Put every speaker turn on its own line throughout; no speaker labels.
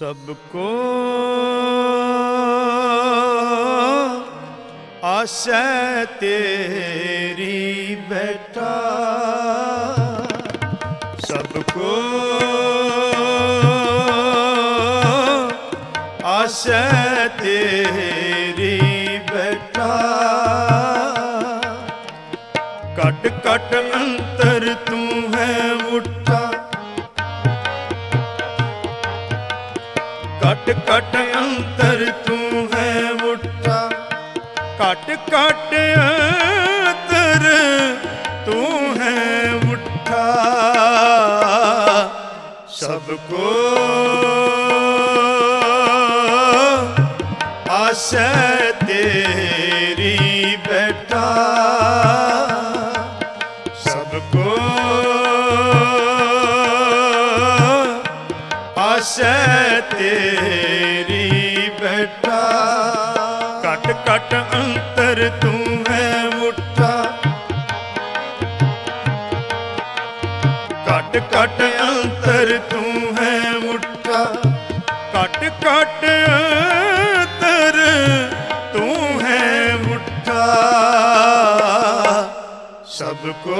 सबको आशा तेरी बेटा, सबको आशा तेरी बेटा। कट कट अंतर तू है उठा, कट कट अंतर तू है उठा, कट कट अंतर तू है उठा। सबको आशा तेरी बेटा, सबको आशा तेरी बेटा। कट कट अंतर तू है उठा, कट कट अंतर तू है उठा, कट कट अंतर तू है उठा। सबको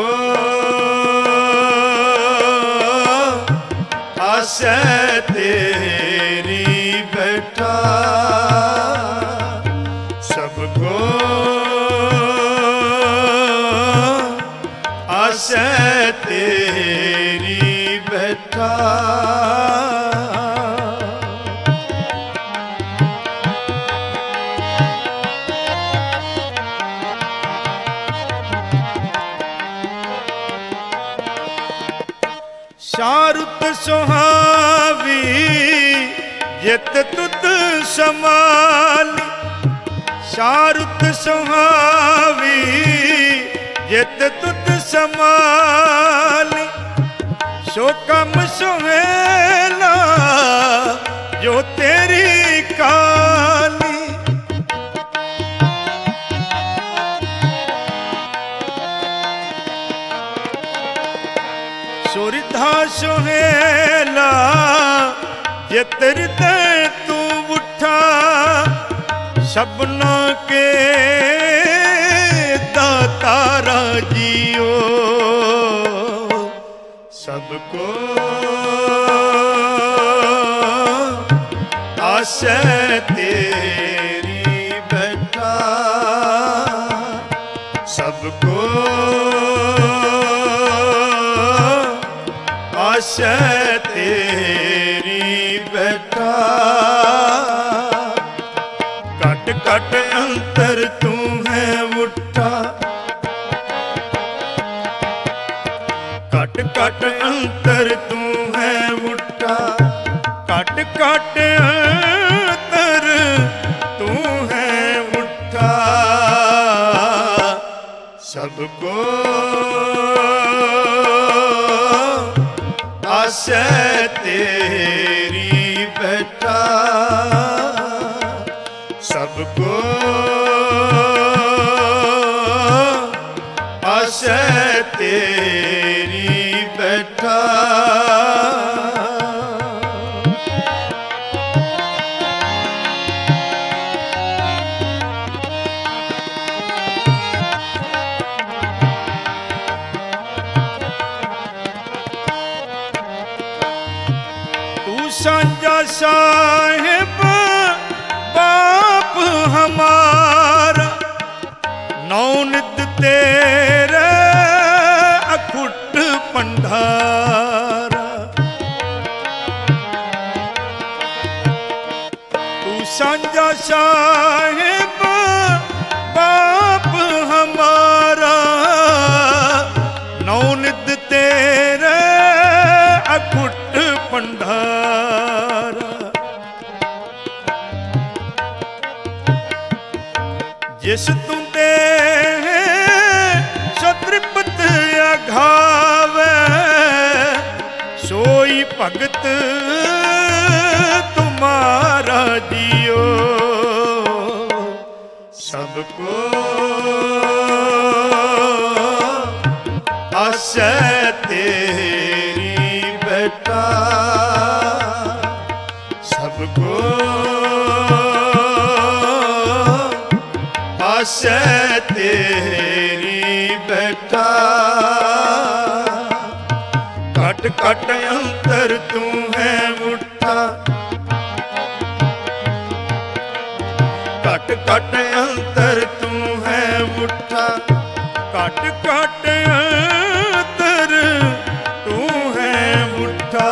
आशा तेरी बेटा, सबको आशा तेरी बेटा। शारुत सुहावी जित तुत समाली, शारुत सुहावी जित तुत समाली। सो कम सुहेला जो तेरी काली, सुरधा सुहेला जित हृदय तू उठा। सबना के दातारा जियो, सबको आशा तेरी बेटा, सबको आशा तेरी बेटा। कट कट अंतर तू है उठा, कट कट अंतर तू है उठा, कट कट अंतर तू है उठा। सबको आशा तेरी बेटा, सबको आशा तेरी बेटा। सांझा साहिब बाप हमारा, नौ नित तेरे अखुट पंडारा। तू सांझा साहिब बाप हमारा, नौ नित तेरे अखुट पंडारा। जिस तू दे सो तृप्त अघावे, सोई भगत तुम्हारा जियो। सबको आशा तेरी बेटा, सबको आशा तेरी बैठा। कट कट अंतर तू है उठा, कट कट अंतर तू है उठा, कट कट अंतर तू है उठा।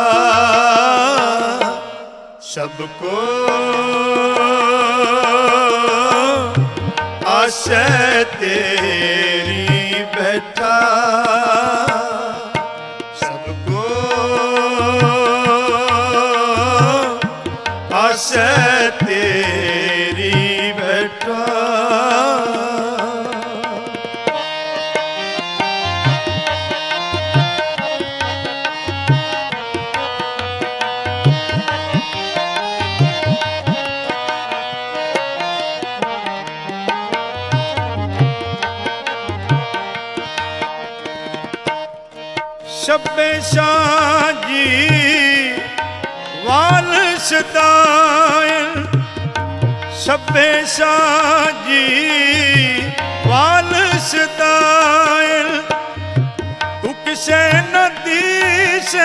सबको आशा तेरी बैठा, सबको आशा तेरी बैठा। शब्बे शाजी वाल सदायल, शब्बे शाजी वाल सदायल। तू किसे नदी से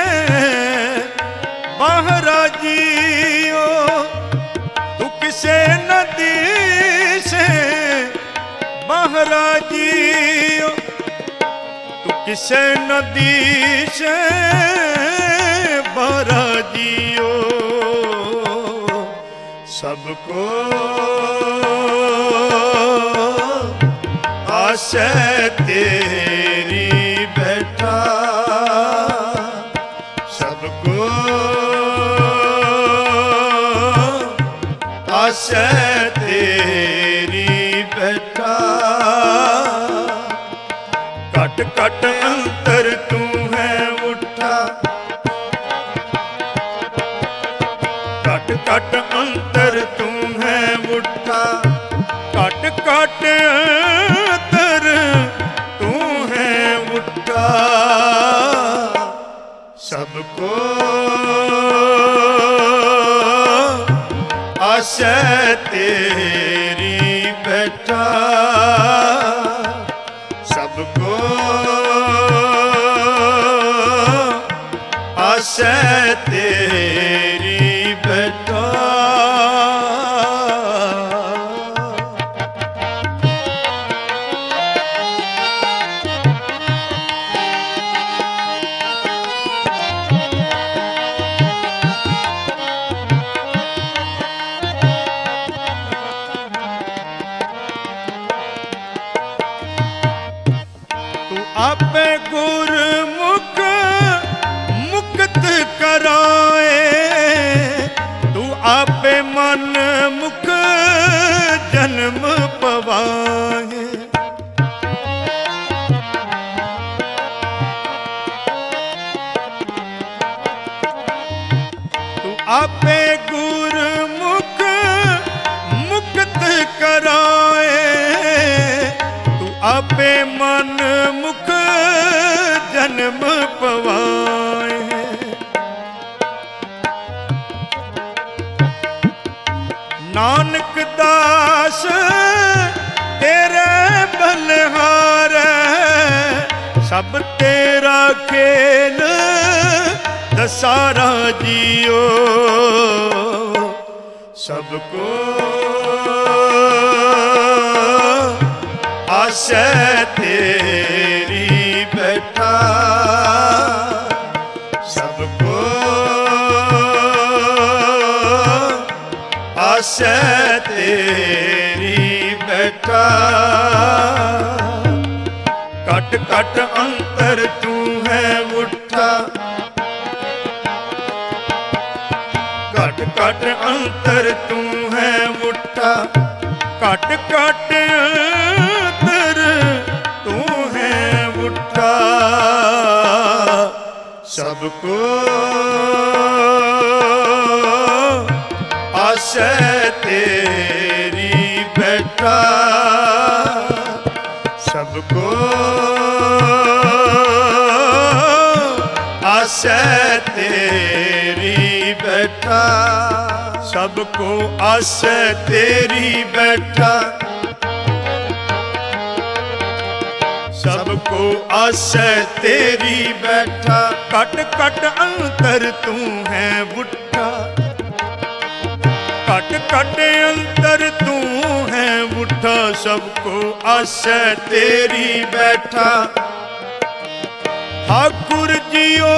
बहरा जियो, तू किसे नदी से बहरा जियो, किसे नदी से बहरा जियो। सबको आशा तेरी बैठा, सबको आशा तेरी बैठा। कट कट अंतर तू है उठा, कट कट अंतर तू है उठा, कट कट अंतर तू है उठा। सबको आशा तेरी बैठा, सबको आशा तेरी बैठा। आपे गुरमुख मुक्त कराए, तू आपे मन मुख जन्म पवाए। तू आपे गुरमुख मुक्त कराए, तू आपे मन मुख जन्म पवाए। नानक दास तेरे बलिहार, सब तेरा खेल दसारा जियो। सबको आशा तेरी बैठा, सबको आशा तेरी बैठा। कट कट अंतर तू है उठा, कट कट अंतर तू है उठा, कट कट अंतर तू है उठा। सबको आशा तेरी बैठा, सबको आशा तेरी बैठा। सबको आशे तेरी बैठा, सबको आशे तेरी बैठा। कट कट अंतर तू है बुट्ठा, कट कट अंतर तू है बुट्ठा। सबको आशे तेरी बैठा। ठाकुर जियो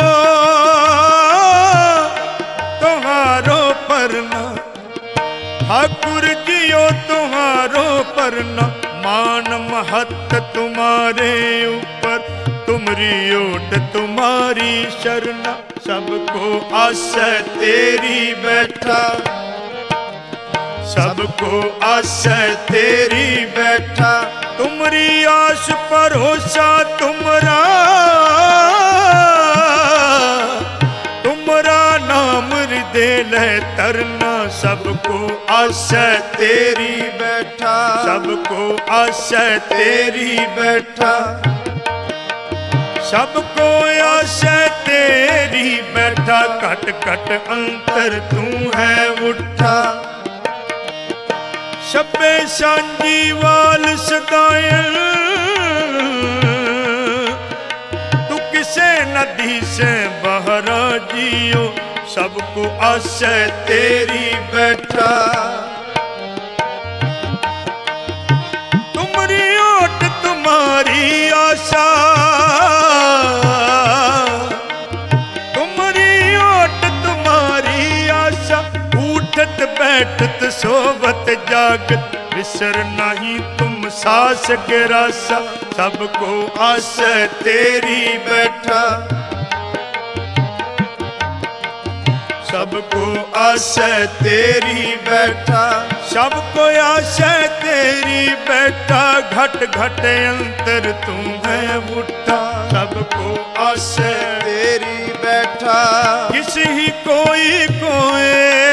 तुम्हारो परना, ठाकुर जियो तुम्हारो परना। मान महत तुम्हारे ऊपर, तुमरी ओट तुम्हारी शरणा। सबको आशे तेरी बैठा, सबको आशे तेरी बैठा। तुमरी आश भरोसा तुमरा, तुमरा नाम हृदय ले तरना। सबको आशे तेरी बैठा, सबको आशे तेरी बैठा। सबको आशे तेरी बैठा। कट कट अंतर तू है उठा। शब्बे सांझी वाल सदायल, तू किसे नदी से बहरा जियो। सबको आशे तेरी बैठा। तुमरी ओट तुम्हारी आशा, तुमरी ओट तुम्हारी आशा। उठत बैठत सोवत जागत, विसर नहीं तुम सास के रासा। सबको आशे तेरी बैठा, सबको आशे तेरी बैठा। सबको आशे तेरी बैठा। घट घट अंतर तू है उठा। सबको आशे तेरी बैठा। किसी ही कोई कोई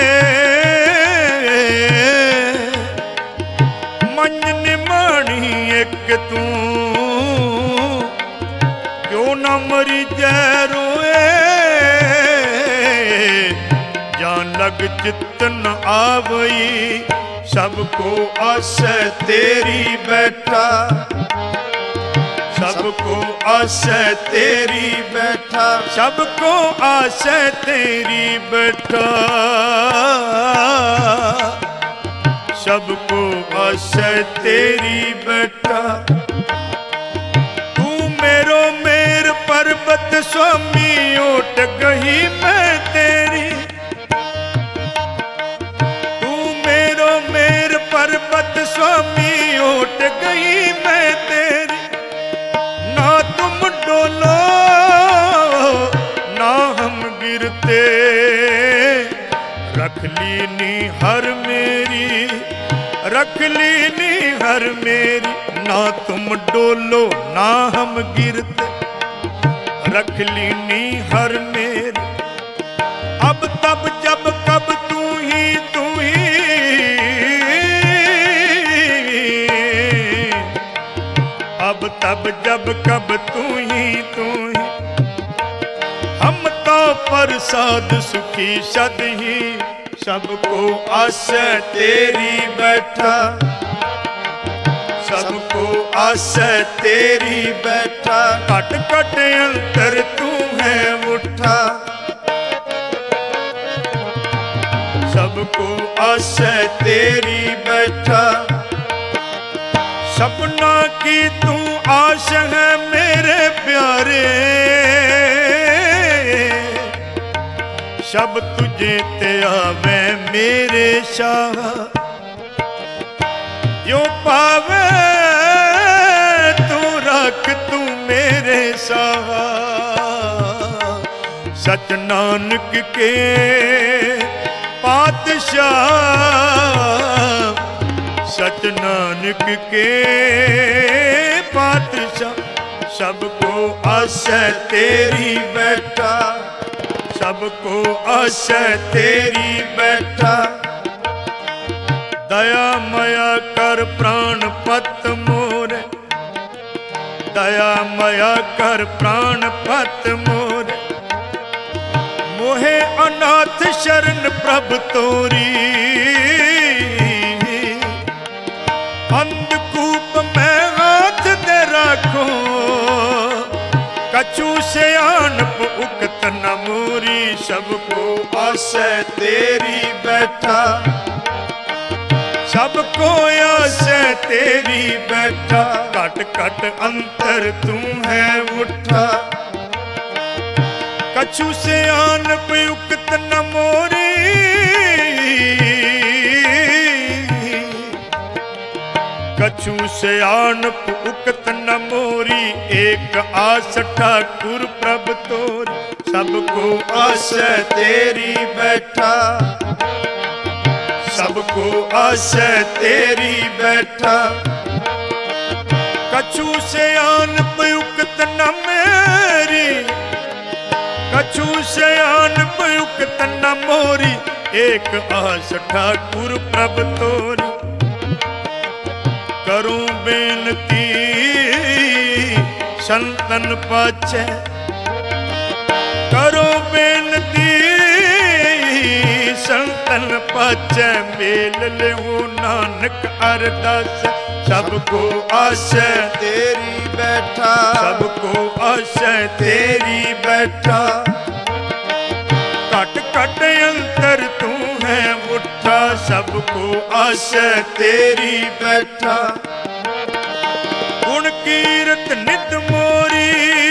मन मानी एक तू, क्यों न मरी जय रोए। जान लग चित्त न आवई। सबको आशे तेरी बैठा, सबको आशे तेरी बैठा। सबको आशे तेरी बैठा। सबको आशे तेरी बैठा। तू मेरो मेर पर्वत स्वामी, ओट गही मैं तेरी। तू मेरो मेर पर्वत स्वामी, ओट गई मैं तेरी। ना तुम डोलो ना हम गिरते, रख ली नी हर मेरी, रख ली नी हर मेरी। ना तुम डोलो ना हम गिरते, रख ली नी हर मेरी। अब तब जब कब तू ही तू ही, अब तब जब कब तू ही तू ही। हम तो प्रसाद सुखी सद ही। सबको आशे तेरी बैठा, सबको आशे तेरी बैठा। कट कट अंतर तू है उठा। सबको आशे तेरी बैठा। सपना की तू आश है मेरे प्यारे, सब तुझे ते आवे मेरे शाह। यो पावे तू रख तू मेरे शाह। सच नानक के पातशाह, सच नानक के पातशाह। सबको आशे तेरी बैठा, सबको आशे तेरी बैठा। दया मया कर प्राण पत मोरे, दया मया कर प्राण पत मोरे। मोहे अनाथ शरण प्रभ तोरी, अंधकूप में हाथ दे राखो, कछु सियानप उकत न मोरी। सबको आशे तेरी बैठा, सबको आशे तेरी बैठा, कट कट अंतर तू है उठा, कछु सियानप उकत न मोरी। कछु सियानप उकत न मोरी, एक आस ठाकुर प्रभ तोरी। सबको आशे तेरी बैठा, सबको आशे तेरी बैठा, कछु सियानप उकत न मेरी, कछु सियानप उकत न मोरी। एक आस ठाकुर प्रभ तोरी। करूं बेनती संतन पाछे, करो बेनती संतन पाछे, मेल ले नानक अरदास। सबको आशे
तेरी बैठा,
सबको आशे तेरी बैठा, कट कट अंतर तू है उठा। सबको आशे तेरी बैठा, गुण कीरत नित मोरी,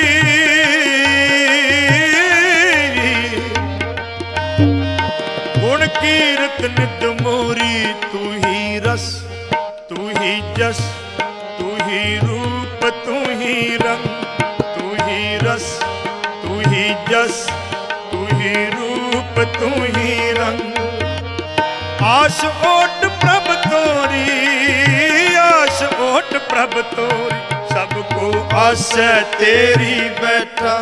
गुण कीरत नित मोरी। तू ही रस, तू ही जस, तू ही रूप, तू ही रंग, तू ही रस, तू ही जस, तू ही रूप, तू ही रंग। आस ओट प्रभ तोरी, आस ओट प्रभ तोरी। सबको आशे तेरी बैठा,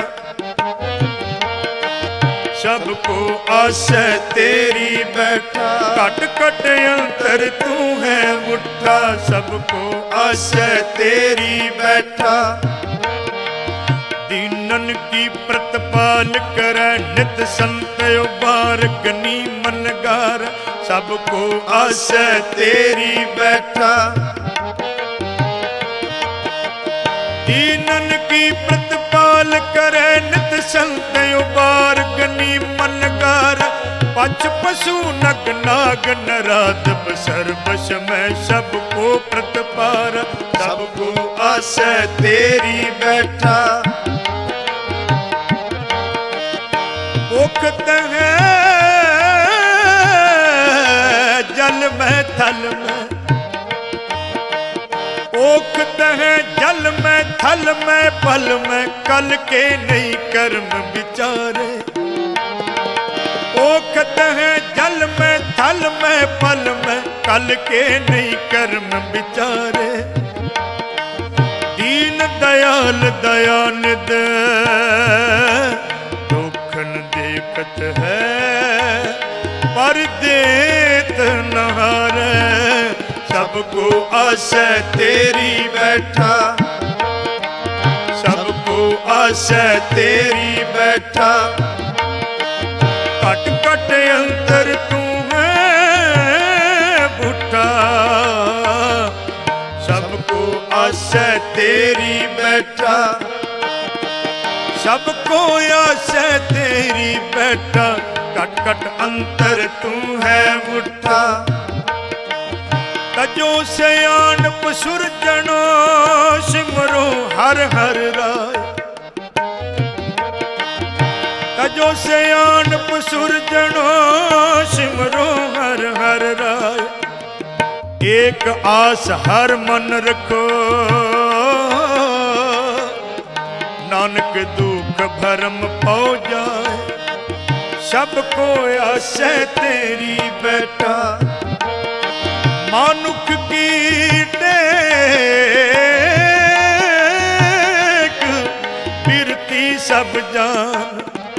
सबको आशे तेरी बैठा, कट कट अंतर तू है उठा। सबको आशे तेरी बैठा, दीनन की प्रतिपाल करे, नित संत उबार गनी मन गार। सबको आशे तेरी बैठा, दीनन की प्रतिपाल करे, नित संत उबार गनी मन गार। पच पशु नग नाग नराद बसर बस में, सबको प्रतिपार। सबको
आशे तेरी बैठा,
ओखत है जल में थल में, ओखत है जल में थल में पल में, कल के नहीं कर्म विचारे। ओखत है जल में थल में पल में, कल के नहीं कर्म विचारे। दीन दयाल दयानिध दुखन देखत है, पर देत नहारे। सबको आशे तेरी बैठा, सबको आशे तेरी बैठा, कट कट अंतर तू है बूटा। सबको आशे तेरी बैठा, सबको आशे तेरी बैठा, कट कट अंतर तू है उठा। तजो सयानप सुरजनो सिमरो हर हर राय, तजो सयानप सुरजनो सिमरो हर हर राय। एक आस हर मन रखो, नानक दुख भरम पौ जाए। सबको आशे तेरी बैठा, मानुख की टेक बिरती सब जान।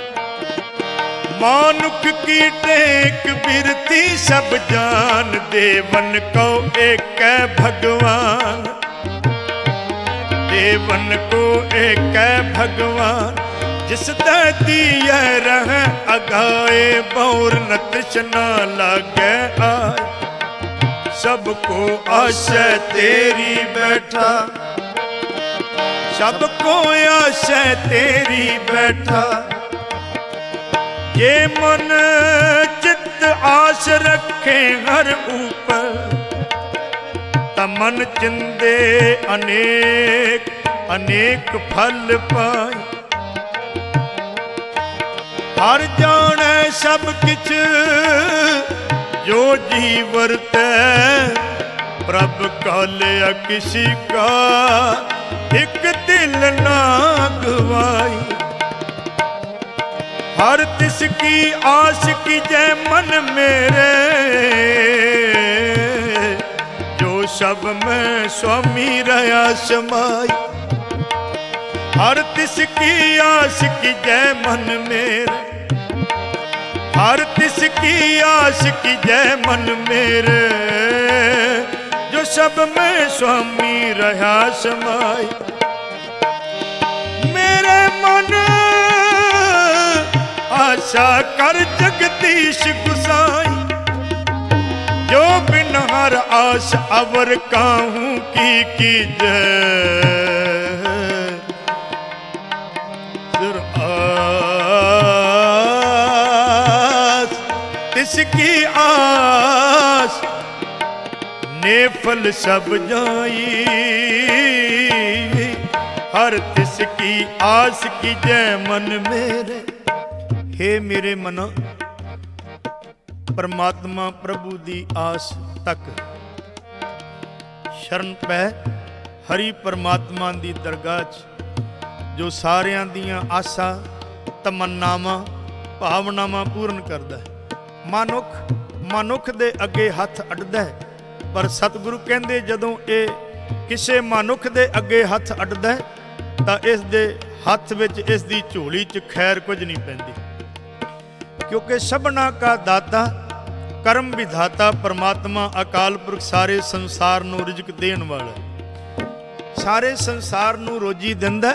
मानुख की टेक बिरती सब जान, देवन को एक है भगवान। देवन को एक है भगवान, ਜਿਸ ਦਾ ਦੀਏ ਰਹਿ ਅਗਾਏ ਬੌਰ ਨ ਤ੍ਰਿਸ਼ਨਾ ਲਾਗੈ ਆਏ ਸਭ ਕੋ ਆਸ਼ੈ
ਤੇਰੀ ਬੈਠਾ
ਸਭ ਕੋ ਆਸ਼ੈ ਤੇਰੀ
ਬੈਠਾ
ਜੇ ਮਨ ਚਿੱਤ ਆਸ ਰੱਖੇ ਹਰ ਉਪਰ ਤਾਂ ਮਨ ਚਿੰਦੇ ਅਨੇਕ ਅਨੇਕ ਫਲ ਪਾਏ ਹਰ ਜਾਣੈ ਸਭ ਕਿਛ ਜੋ ਜੀ ਵਰਤੈ ਪ੍ਰਭ ਕਾਲਿਆ ਕਿਸੀ ਕਾ ਇੱਕ ਦਿਲ ਨਾ ਗਵਾਈ ਹਰ ਤਿਸ ਕੀ ਆਸ ਕੀਜੈ ਮਨ ਮੇਰੇ ਜੋ ਸਭ ਮੈਂ ਸੁਆਮੀ ਰਹਾ ਸਮਾਈ ਹਰ ਤਿਸ ਕੀ ਆਸ ਕੀਜੈ ਮਨ ਮੇਰੇ ਹਰ ਤਿਸ ਕੀ ਆਸ ਕੀਜੈ ਮਨ ਮੇਰੇ ਜੋ ਸਭ ਮੈਂ ਸੁਆਮੀ ਰਹਾ ਸਮਾਈ ਮੇਰੇ ਮਨ ਆਸ਼ਾ ਕਰ ਜਗਦੀਸ਼ ਗੁਸਾਈ ਜੋ ਬਿਨ ਹਰ ਆਸ ਅਵਰ ਕਾਹੂ ਕੀ ਕੀਜੈ ਸੁਰ ਆਸ ਤਿਸकी ਆਸ ਨੇ ਫਲ ਸਭ ਜਾਈ ਹਰ ਤਿਸकी ਆਸ ਕੀਜੈ ਮਨ ਮੇਰੇ हे ਮੇਰੇ ਮਨ ਪਰਮਾਤਮਾ ਪ੍ਰਭੂ ਦੀ ਆਸ ਤੱਕ ਸ਼ਰਨ ਪੈ ਹਰੀ ਪਰਮਾਤਮਾ ਦੀ ਦਰਗਾਹ 'ਚ ਜੋ ਸਾਰਿਆਂ ਦੀਆਂ ਆਸਾਂ ਤਮੰਨਾਵਾਂ ਭਾਵਨਾਵਾਂ ਪੂਰਨ ਕਰਦਾ ਹੈ। ਮਨੁੱਖ ਦੇ ਅੱਗੇ ਹੱਥ ਅੱਡਦਾ ਹੈ, ਪਰ ਸਤਿਗੁਰੂ ਕਹਿੰਦੇ ਜਦੋਂ ਇਹ ਕਿਸੇ ਮਨੁੱਖ ਦੇ ਅੱਗੇ ਹੱਥ ਅੱਡਦਾ ਹੈ ਤਾਂ ਇਸ ਦੇ ਹੱਥ ਵਿੱਚ ਇਸ ਦੀ ਝੋਲੀ 'ਚ ਖੈਰ ਕੁਝ ਨਹੀਂ ਪੈਂਦੀ, ਕਿਉਂਕਿ ਸਭਨਾ ਕਾ ਦਾਤਾ ਕਰਮ ਵਿਧਾਤਾ ਪਰਮਾਤਮਾ ਅਕਾਲ ਪੁਰਖ ਸਾਰੇ ਸੰਸਾਰ ਨੂੰ ਰਿਜ਼ਕ ਦੇਣ ਵਾਲਾ, ਸਾਰੇ ਸੰਸਾਰ ਨੂੰ ਰੋਜੀ ਦਿੰਦਾ।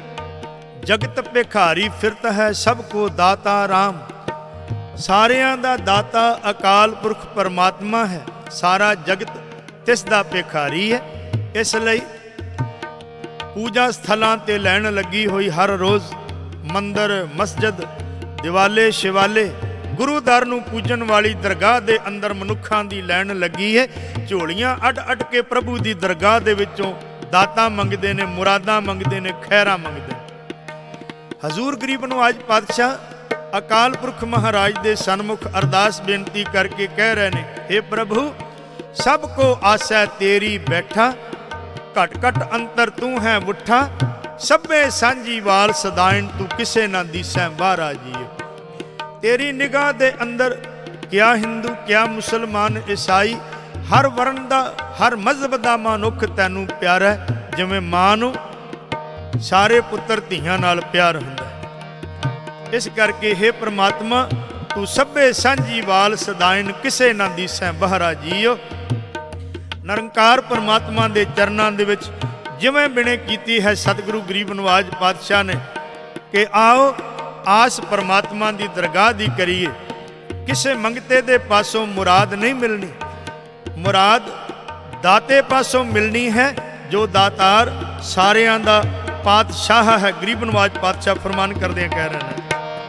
ਜਗਤ ਭਿਖਾਰੀ ਫਿਰਤ ਹੈ ਸਭ ਕੋ ਦਾਤਾ ਰਾਮ, ਸਾਰਿਆਂ ਦਾ ਦਾਤਾ ਅਕਾਲ ਪੁਰਖ ਪਰਮਾਤਮਾ ਹੈ, ਸਾਰਾ ਜਗਤ ਤਿਸ ਦਾ ਭਿਖਾਰੀ ਹੈ। ਇਸ ਲਈ ਪੂਜਾ ਸਥਲਾਂ ਤੇ ਲੈਣ ਲੱਗੀ ਹੋਈ ਹਰ ਰੋਜ਼ ਮੰਦਰ ਮਸਜਿਦ ਦਿਵਾਲੇ ਸ਼ਿਵਾਲੇ ਗੁਰੂਦਰ ਨੂੰ ਪੂਜਣ ਵਾਲੀ ਦਰਗਾਹ ਦੇ ਅੰਦਰ ਮਨੁੱਖਾਂ ਦੀ ਲੈਣ ਲੱਗੀ ਹੈ। ਝੋਲੀਆਂ ਅੱਡ ਕੇ ਪ੍ਰਭੂ ਦੀ ਦਰਗਾਹ ਦੇ ਵਿੱਚੋਂ ਦਾਤਾਂ ਮੰਗਦੇ ਨੇ, ਮੁਰਾਦਾਂ ਮੰਗਦੇ ਨੇ, ਖੈਰਾਂ ਮੰਗਦੇ ਨੇ। ਹਜ਼ੂਰ ਗਰੀਬ ਨਵਾਜ਼ ਪਾਤਸ਼ਾਹ ਅਕਾਲ ਪੁਰਖ ਮਹਾਰਾਜ ਦੇ ਸਨਮੁਖ ਅਰਦਾਸ ਬੇਨਤੀ ਕਰਕੇ ਕਹਿ ਰਹੇ ਨੇ, हे ਪ੍ਰਭੂ ਸਭ ਕੋ ਆਸੈ ਤੇਰੀ ਬੈਠਾ, ਘਟ ਘਟ ਅੰਤਰ ਤੂੰ ਹੈ ਮੁੱਠਾ, ਸਭੇ ਸਾਂਝੀ ਵਾਲ ਸਦਾਇਣ ਤੂੰ ਕਿਸੇ ਨਾ ਦੀਸੈ ਬਾਹਰਾ ਜੀ। ਤੇਰੀ ਨਿਗਾਹ ਦੇ ਅੰਦਰ ਕਿਆ ਹਿੰਦੂ ਕਿਆ ਮੁਸਲਮਾਨ ਈਸਾਈ ਹਰ ਵਰਨ ਦਾ ਹਰ ਮਜ਼ਹਬ ਦਾ ਮਨੁੱਖ ਤੈਨੂੰ ਪਿਆਰਾ, ਜਿਵੇਂ ਮਾਂ ਨੂੰ ਸਾਰੇ ਪੁੱਤਰ ਧੀਆਂ ਨਾਲ ਪਿਆਰ ਹੁੰਦਾ। ਇਸ ਕਰਕੇ हे ਪ੍ਰਮਾਤਮਾ ਤੂੰ ਸਭੇ ਸਾਂਝੀ ਵਾਲ ਸਦਾਇਨ ਕਿਸੇ ਨਾ ਦੀਸੈ ਬਾਹਰਾ ਜੀਓ। ਨਿਰੰਕਾਰ ਪਰਮਾਤਮਾ ਦੇ ਚਰਨਾਂ ਦੇ ਵਿੱਚ ਜਿਵੇਂ ਬਿਣੇ ਕੀਤੀ ਹੈ ਸਤਿਗੁਰੂ ਗਰੀਬ ਨਵਾਜ਼ ਪਾਤਸ਼ਾਹ ਨੇ ਕਿ ਆਓ ਆਸ ਪਰਮਾਤਮਾ ਦੀ ਦਰਗਾਹ ਦੀ ਕਰੀਏ। ਕਿਸੇ ਮੰਗਤੇ ਦੇ ਪਾਸੋਂ ਮੁਰਾਦ ਨਹੀਂ ਮਿਲਣੀ, ਮੁਰਾਦ ਦਾਤੇ ਪਾਸੋਂ ਮਿਲਣੀ ਹੈ ਜੋ ਦਾਤਾਰ ਸਾਰਿਆਂ ਦਾ ਪਾਤਸ਼ਾਹ ਹੈ। ਗਰੀਬ ਨਵਾਜ਼ ਪਾਤਸ਼ਾਹ ਫਰਮਾਨ ਕਰਦੇ ਕਹਿ ਰਹੇ ਨੇ,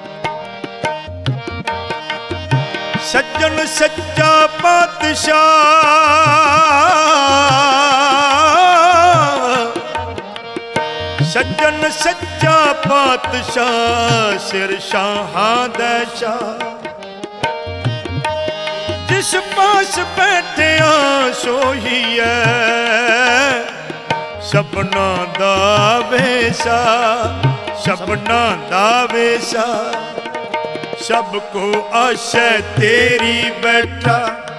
ਸੱਜਣ ਸੱਚਾ ਪਾਤਸ਼ਾਹ, ਸੱਜਣ ਸੱਚਾ ਪਾਤਸ਼ਾਹ ਸਿਰ ਸ਼ਾਹਾਂ ਦਾ ਸ਼ਾਹ, ਜਿਸ ਪਾਸ ਬੈਠਿਆ ਸੋਹੀਐ ਸਭਨਾ ਦਾ ਵੇਸਾ, ਸਭਨਾ ਦਾ ਵੇਸਾ। ਸਭ ਕੋ ਆਸ਼ੈ ਤੇਰੀ ਬੈਠਾ,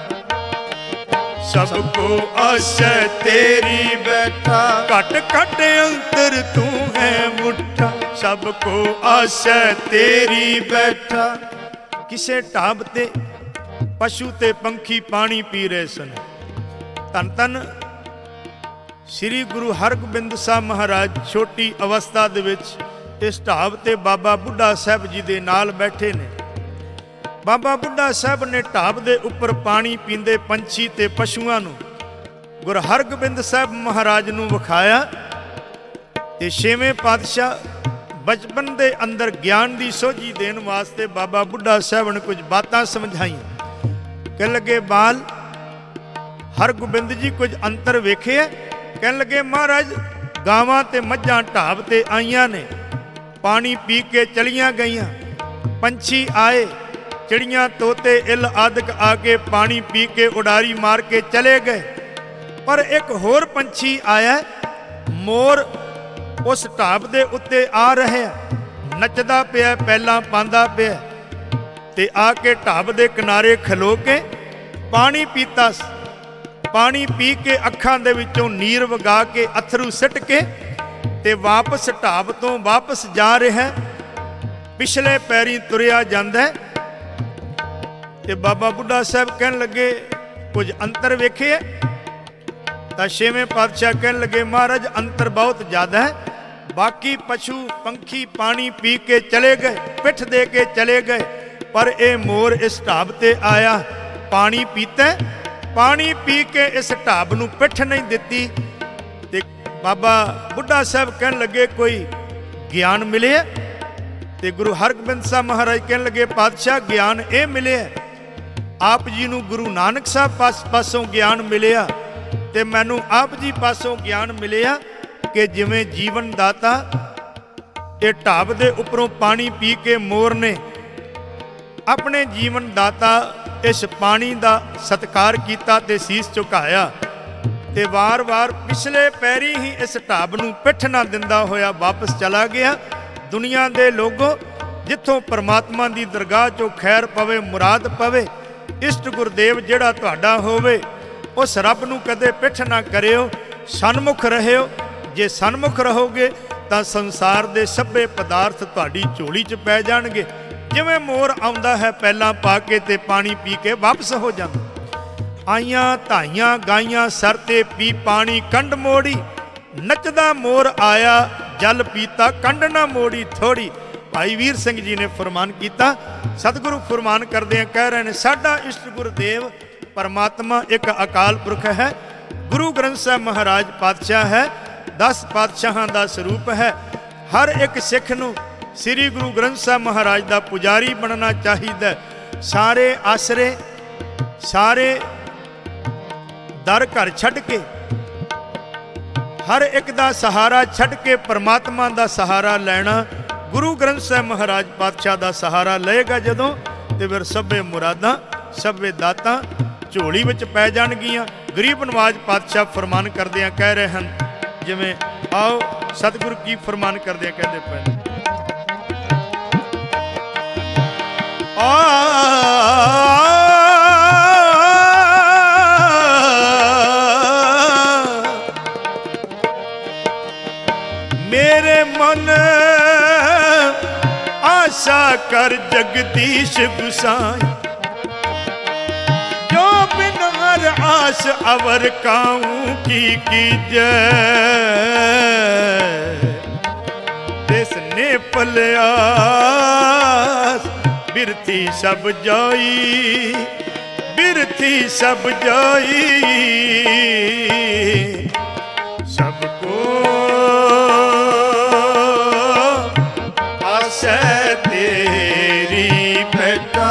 ਸਭ ਕੋ ਆਸ਼ੈ ਤੇਰੀ ਬੈਠਾ, ਘਟ ਘਟ ਅੰਤਰ ਤੂੰ ਹੈ ਮੁੱਠਾ, ਸਭ ਕੋ ਆਸ਼ੈ ਤੇਰੀ ਬੈਠਾ। ਕਿਸੇ ਢਾਬ ਤੇ ਪਸ਼ੂ ਤੇ ਪੰਖੀ ਪਾਣੀ ਪੀ ਰਹੇ ਸਨ। ਧੰਨ ਧੰਨ ਸ੍ਰੀ ਗੁਰੂ ਹਰਗੋਬਿੰਦ ਸਾਹਿਬ ਮਹਾਰਾਜ ਛੋਟੀ ਅਵਸਥਾ ਦੇ ਵਿੱਚ ਇਸ ਢਾਬ ਤੇ ਬਾਬਾ ਬੁੱਢਾ ਸਾਹਿਬ ਜੀ ਦੇ ਨਾਲ ਬੈਠੇ ਨੇ। ਬਾਬਾ ਬੁੱਢਾ ਸਾਹਿਬ ਨੇ ਢਾਬ ਦੇ ਉੱਪਰ ਪਾਣੀ ਪੀਂਦੇ ਪੰਛੀ ਤੇ ਪਸ਼ੂਆਂ ਨੂੰ ਗੁਰੂ ਹਰਗੋਬਿੰਦ ਸਾਹਿਬ ਮਹਾਰਾਜ ਨੂੰ ਵਿਖਾਇਆ। ਤੇ ਛੇਵੇਂ ਪਾਤਸ਼ਾਹ ਬਚਪਨ ਦੇ ਅੰਦਰ ਗਿਆਨ ਦੀ ਸੋਝੀ ਦੇਣ ਵਾਸਤੇ ਬਾਬਾ ਬੁੱਢਾ ਸਾਹਿਬ ਨੇ ਕੁਝ ਬਾਤਾਂ ਸਮਝਾਈਆਂ। ਕਹਿਣ ਲੱਗੇ, ਬਾਲ ਹਰਗੋਬਿੰਦ ਜੀ ਕੁਝ ਅੰਤਰ ਵੇਖਿਆ? ਕਹਿਣ ਲੱਗੇ, ਮਹਾਰਾਜ ਗਾਵਾਂ ਤੇ ਮੱਝਾਂ ਢਾਬ ਤੇ ਆਈਆਂ ਨੇ, ਪਾਣੀ ਪੀ ਕੇ ਚਲੀਆਂ ਗਈਆਂ। ਪੰਛੀ ਆਏ, ਚਿੜੀਆਂ ਤੋਤੇ ਇੱਲ ਆਦਿਕ ਆ ਕੇ ਪਾਣੀ ਪੀ ਕੇ ਉਡਾਰੀ ਮਾਰ ਕੇ ਚਲੇ ਗਏ। ਪਰ ਇੱਕ ਹੋਰ ਪੰਛੀ ਆਇਆ, ਮੋਰ ਉਸ ਢਾਬ ਦੇ ਉੱਤੇ ਆ ਰਿਹਾ, ਨੱਚਦਾ ਪਿਆ, ਪਹਿਲਾਂ ਪਾਉਂਦਾ ਪਿਆ, ਤੇ ਆ ਕੇ ਢਾਬ ਦੇ ਕਿਨਾਰੇ ਖਲੋ ਕੇ ਪਾਣੀ ਪੀਤਾ। ਪਾਣੀ ਪੀ ਕੇ ਅੱਖਾਂ ਦੇ ਵਿੱਚੋਂ ਨੀਰ ਵਗਾ ਕੇ ਅਥਰੂ ਸਿੱਟ ਕੇ ਤੇ ਵਾਪਸ ਢਾਬ ਤੋਂ ਵਾਪਸ ਜਾ ਰਿਹਾ, ਪਿਛਲੇ ਪੈਰੀਂ ਤੁਰਿਆ ਜਾਂਦਾ। ਤੇ ਬਾਬਾ ਬੁੱਢਾ ਸਾਹਿਬ ਕਹਿਣ ਲੱਗੇ, ਕੁਝ ਅੰਤਰ ਵੇਖੇ? ਤਾਂ ਛੇਵੇਂ ਪਾਤਸ਼ਾਹ ਕਹਿਣ ਲੱਗੇ, ਮਹਾਰਾਜ ਅੰਤਰ ਬਹੁਤ ਜ਼ਿਆਦਾ ਹੈ। ਬਾਕੀ ਪਸ਼ੂ ਪੰਖੀ ਪਾਣੀ ਪੀ ਕੇ ਚਲੇ ਗਏ, ਪਿੱਠ ਦੇ ਕੇ ਚਲੇ ਗਏ, ਪਰ ਇਹ ਮੋਰ ਇਸ ਢਾਬ ਤੇ ਆਇਆ, ਪਾਣੀ ਪੀਤਾ, ਪਾਣੀ ਪੀ ਕੇ ਇਸ ਢਾਬ ਨੂੰ ਪਿੱਠ ਨਹੀਂ ਦਿੱਤੀ। ਤੇ ਬਾਬਾ ਬੁੱਢਾ ਸਾਹਿਬ ਕਹਿਣ ਲੱਗੇ, ਕੋਈ ਗਿਆਨ ਮਿਲਿਆ? ਤੇ ਗੁਰੂ ਹਰਗੋਬਿੰਦ ਸਾਹਿਬ ਮਹਾਰਾਜ ਕਹਿਣ ਲੱਗੇ, ਪਾਤਸ਼ਾਹ ਗਿਆਨ ਇਹ ਮਿਲਿਆ, ਆਪ ਜੀ ਨੂੰ ਗੁਰੂ ਨਾਨਕ ਸਾਹਿਬ ਪਾਸੋਂ ਗਿਆਨ ਮਿਲਿਆ ਤੇ ਮੈਨੂੰ ਆਪ ਜੀ ਪਾਸੋਂ ਗਿਆਨ ਮਿਲਿਆ ਕਿ ਜਿਵੇਂ ਜੀਵਨ ਦਾਤਾ ਇਹ ਢਾਬ ਦੇ ਉੱਪਰੋਂ ਪਾਣੀ ਪੀ ਕੇ ਮੋਰ ਨੇ ਆਪਣੇ ਜੀਵਨ ਦਾਤਾ ਇਸ ਪਾਣੀ ਦਾ ਸਤਿਕਾਰ ਕੀਤਾ ਤੇ ਸੀਸ ਝੁਕਾਇਆ ਤੇ ਵਾਰ-ਵਾਰ ਪਿਛਲੇ ਪੈਰੀ ਹੀ ਇਸ ਢਾਬ ਨੂੰ ਪਿੱਠ ਨਾ ਦਿੰਦਾ ਹੋਇਆ ਵਾਪਸ ਚਲਾ ਗਿਆ। ਦੁਨੀਆ ਦੇ ਲੋਗੋ, ਜਿੱਥੋਂ ਪਰਮਾਤਮਾ ਦੀ ਦਰਗਾਹ 'ਚੋਂ ਖੈਰ ਪਵੇ, ਮੁਰਾਦ ਪਵੇ, ਇਸ਼ਟ ਗੁਰਦੇਵ ਜਿਹੜਾ ਤੁਹਾਡਾ ਹੋਵੇ, ਉਸ ਰੱਬ ਨੂੰ ਕਦੇ ਪਿੱਠ ਨਾ ਕਰਿਓ, ਸਨਮੁਖ ਰਹਿਓ। ਜੇ ਸਨਮੁਖ ਰਹੋਗੇ ਤਾਂ ਸੰਸਾਰ ਦੇ ਸਭੇ ਪਦਾਰਥ ਤੁਹਾਡੀ ਝੋਲੀ 'ਚ ਪੈ ਜਾਣਗੇ। ਜਿਵੇਂ ਮੋਰ ਆਉਂਦਾ ਹੈ ਪਹਿਲਾਂ ਪਾ ਕੇ ਤੇ ਪਾਣੀ ਪੀ ਕੇ ਵਾਪਸ ਹੋ ਜਾਂਦਾ। ਆਈਆਂ ਧਾਈਆਂ ਗਾਈਆਂ ਸਰ ਤੇ ਪੀ ਪਾਣੀ ਕੰਡ ਮੋੜੀ, ਨੱਚਦਾ ਮੋਰ ਆਇਆ ਜਲ ਪੀਤਾ ਕੰਡ ਨਾ ਮੋੜੀ ਥੋੜੀ। ਭਾਈ ਵੀਰ ਸਿੰਘ ਜੀ ਨੇ ਫਰਮਾਨ ਕੀਤਾ, ਸਤਿਗੁਰੂ ਫਰਮਾਨ ਕਰਦਿਆਂ ਕਹਿ ਰਹੇ ਨੇ, ਸਾਡਾ ਇਸ਼ਟ ਗੁਰਦੇਵ ਪਰਮਾਤਮਾ ਇੱਕ ਅਕਾਲ ਪੁਰਖ ਹੈ, ਗੁਰੂ ਗ੍ਰੰਥ ਸਾਹਿਬ ਮਹਾਰਾਜ ਪਾਤਸ਼ਾਹ ਹੈ, 10 ਪਾਤਸ਼ਾਹਾਂ ਦਾ ਸਰੂਪ ਹੈ। ਹਰ ਇੱਕ ਸਿੱਖ ਨੂੰ ਸ੍ਰੀ ਗੁਰੂ ਗ੍ਰੰਥ ਸਾਹਿਬ ਮਹਾਰਾਜ ਦਾ ਪੁਜਾਰੀ ਬਣਨਾ ਚਾਹੀਦਾ। ਸਾਰੇ ਆਸਰੇ, ਸਾਰੇ ਦਰ ਘਰ ਛੱਡ ਕੇ, ਹਰ ਇੱਕ ਦਾ ਸਹਾਰਾ ਛੱਡ ਕੇ ਪਰਮਾਤਮਾ ਦਾ ਸਹਾਰਾ ਲੈਣਾ। ਗੁਰੂ ਗ੍ਰੰਥ ਸਾਹਿਬ ਮਹਾਰਾਜ ਪਾਤਸ਼ਾਹ ਦਾ ਸਹਾਰਾ ਲਏਗਾ ਜਦੋਂ, ਤੇ ਫਿਰ ਸਭੇ ਮੁਰਾਦਾਂ ਸਭੇ ਦਾਤਾਂ ਝੋਲੀ ਵਿੱਚ ਪੈ ਜਾਣਗੀਆਂ। ਗਰੀਬ ਨਵਾਜ ਪਾਤਸ਼ਾਹ ਫਰਮਾਨ ਕਰਦਿਆਂ ਕਹਿ ਰਹੇ ਹਨ, ਜਿਵੇਂ ਆਓ ਸਤਿਗੁਰੂ ਕੀ ਫਰਮਾਨ ਕਰਦਿਆਂ ਕਹਿੰਦੇ ਪਏ, ਮੇਰੇ ਮਨ ਆਸ਼ਾ ਕਰ ਜਗਦੀਸ਼ ਗੁਸਾਈ, ਜੋ ਬਿਨ हर आस अवर काऊं की कीजै, तिसने पलियास बिरथी सब जाई, बिरथी सब जाई। सबको आसै तेरी बेटा,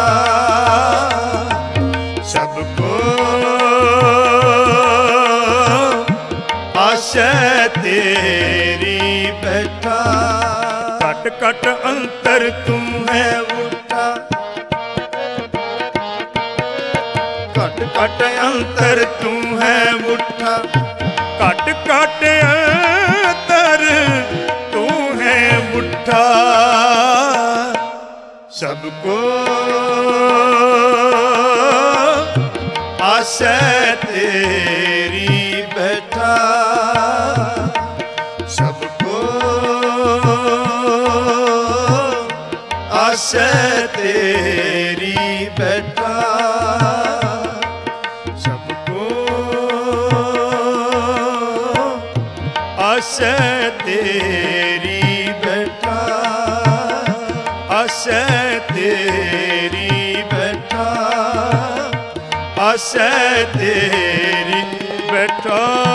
सबको आसै तेरी बेटा। कट कट अंतर तुम है उठा, कट कट अंतर तुम है उठा, कट कट अंतर तू है उठा। सबको आसै तेरी बेटा, सबको आसै तेरी बेटा, सबको आसै तेरी बेटा। आस है तेरी बैठा